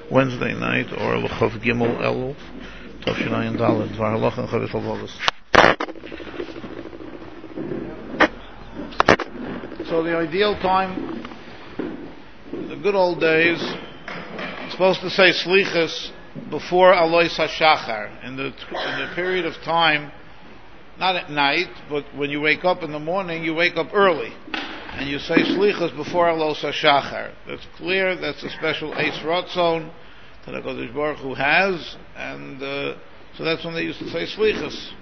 Wednesday night, or L'chav Gimel Elul, Tavshinayin Dalet, Dvar Halach and Chavis Halvalis. So the ideal time, in the good old days, you're supposed to say Slichas before Alois HaShachar, in the period of time, not at night, but when you wake up in the morning, you wake up early. And you say Slichas before Alois HaShachar. That's clear, that's a special Eis Ratzon that HaKadosh Baruch Hu has, and so that's when they used to say Slichas.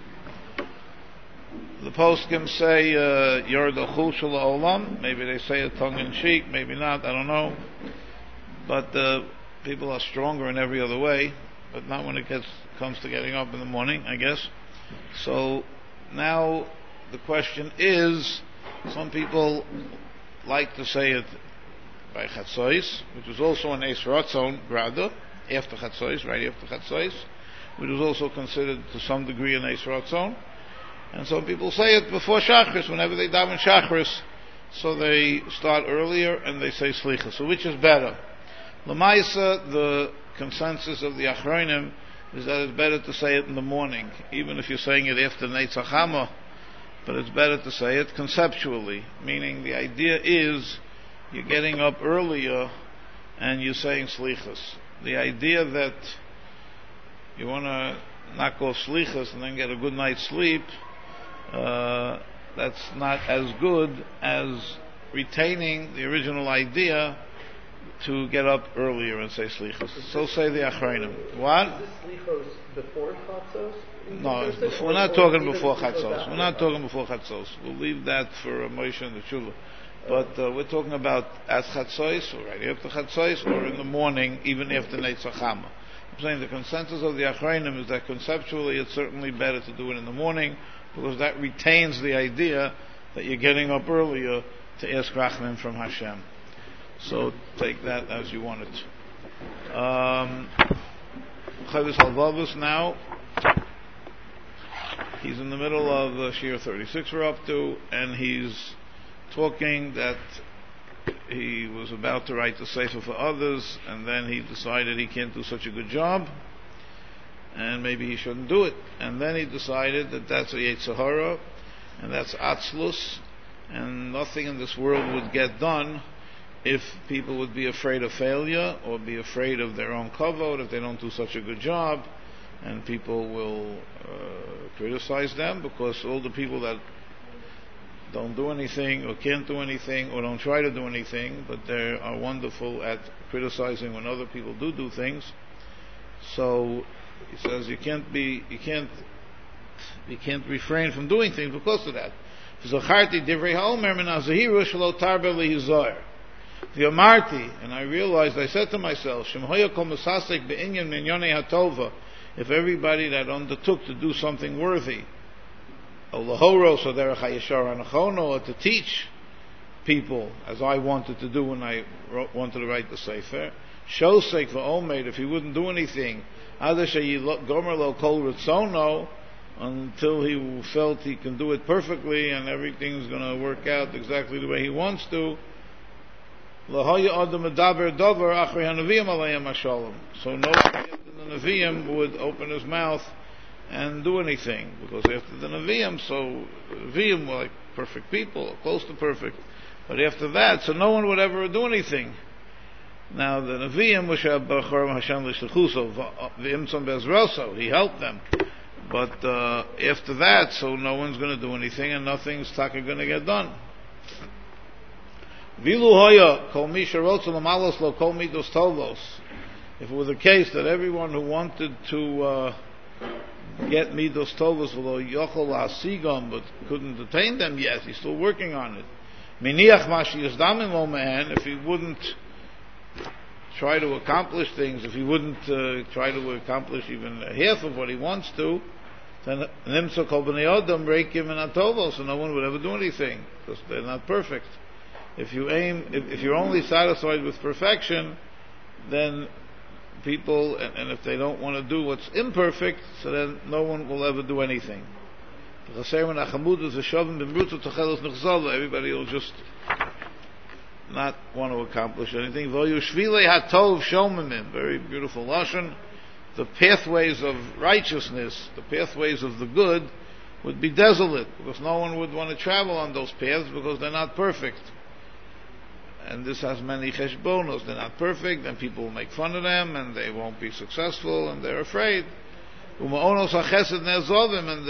The poskim say Yordachu Shel Olam. Maybe they say it tongue in cheek, maybe not, I don't know. But people are stronger in every other way, but not when it comes to getting up in the morning, I guess. So now the question is, some people like to say it by Chatzois, which is also an Eis Ratzon Grada, after Chatzois, right after Chatzois, which is also considered to some degree an Eis Ratzon. And some people say it before Shachris, whenever they daven Shachris. So they start earlier and they say Slicha. So which is better? L'maisa, the consensus of the Achronim is that it's better to say it in the morning, even if you're saying it after Netzach Hama. But it's better to say it conceptually, meaning the idea is you're getting up earlier and you're saying Slichas. The idea that you want to knock off Slichas and then get a good night's sleep, that's not as good as retaining the original idea to get up earlier and say Slichos. So say the Achronim. What? Is this Slichos before Chatzos? No, we're not talking before Chatzos. We're not talking before Chatzos. We'll leave that for Moshe and the Tshuva. But we're talking about at Chatzos, or right after Chatzos, or in the morning, even after Netzach Hama. I'm saying the consensus of the Achronim is that conceptually it's certainly better to do it in the morning, because that retains the idea that you're getting up earlier to ask Rachman from Hashem. So take that as you want it. Chavis Halvavus now. He's in the middle of Shir 36 we're up to, and he's talking that he was about to write the Sefer for others, and then he decided he can't do such a good job, and maybe he shouldn't do it. And then he decided that that's a Yetzer Hara, and that's Atzlus, and nothing in this world would get done if people would be afraid of failure or be afraid of their own kavod if they don't do such a good job, and people will criticize them, because all the people that don't do anything or can't do anything or don't try to do anything, but they are wonderful at criticizing when other people do things. So he says you can't refrain from doing things because of that. The Amarti, and I realized, I said to myself, if everybody that undertook to do something worthy, or to teach people, as I wanted to do when I wanted to write the Sefer, Shosek v'omed, if he wouldn't do anything, until he felt he can do it perfectly and everything's going to work out exactly the way he wants to, so no one after the Nevi'im would open his mouth and do anything, because after the Nevi'im, so Nevi'im were like perfect people, close to perfect, but after that, so no one would ever do anything. Now the Nevi'im, he helped them, but after that, so no one's going to do anything, and nothing's going to get done. If it were the case that everyone who wanted to get midos tovos but couldn't attain them yet, he's still working on it. If he wouldn't try to accomplish things, if he wouldn't try to accomplish even half of what he wants to, then so no one would ever do anything, because they're not perfect. If you're only satisfied with perfection, then people, and if they don't want to do what's imperfect, so then no one will ever do anything. Everybody will just not want to accomplish anything. V'yushvilei hatov shomimim, very beautiful lashon. The pathways of righteousness, the pathways of the good, would be desolate, because no one would want to travel on those paths because they're not perfect. And this has many cheshbonos. They're not perfect, and people will make fun of them, and they won't be successful, and they're afraid. Uma'onos hachesed ne'ezovim, and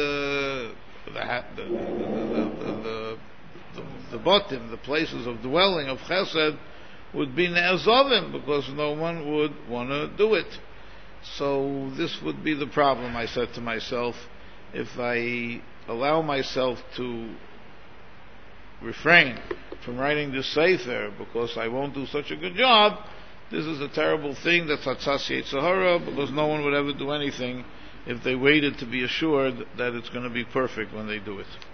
the bottom, the places of dwelling of chesed, would be ne'ezovim, because no one would want to do it. So this would be the problem, I said to myself. If I allow myself to refrain from writing this sefer because I won't do such a good job, this is a terrible thing. That's Hatzas Yetzer Hara, because no one would ever do anything if they waited to be assured that it's going to be perfect when they do it.